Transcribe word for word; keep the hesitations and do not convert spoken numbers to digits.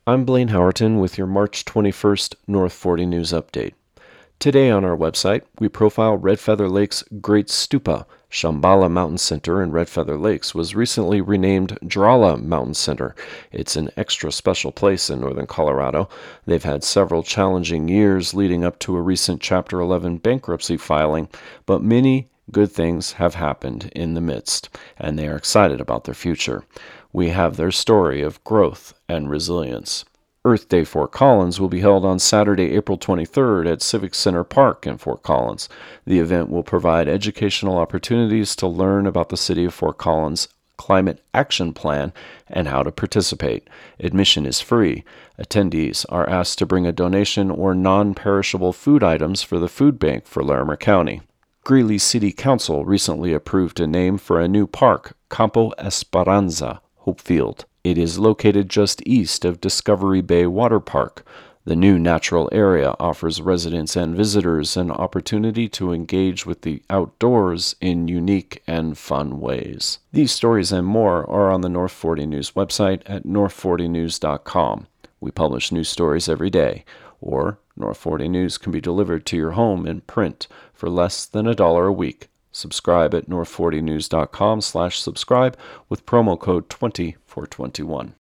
I'm Blaine Howerton with your March twenty-first North forty News Update. Today on our website, we profile Red Feather Lake's Great Stupa. Shambhala Mountain Center in Red Feather Lakes was recently renamed Drala Mountain Center. It's an extra special place in northern Colorado. They've had several challenging years leading up to a recent Chapter eleven bankruptcy filing, but many good things have happened in the midst, and they are excited about their future. We have their story of growth and resilience. Earth Day Fort Collins will be held on Saturday, April twenty-third at Civic Center Park in Fort Collins. The event will provide educational opportunities to learn about the City of Fort Collins Climate Action Plan and how to participate. Admission is free. Attendees are asked to bring a donation or non-perishable food items for the food bank for Larimer County. Greeley City Council recently approved a name for a new park, Campo Esperanza, Hopefield. It is located just east of Discovery Bay Water Park. The new natural area offers residents and visitors an opportunity to engage with the outdoors in unique and fun ways. These stories and more are on the North forty News website at north forty news dot com. We publish news stories every day, or North forty News can be delivered to your home in print for less than a dollar a week. Subscribe at north forty news dot com slash subscribe with promo code twenty for twenty-one.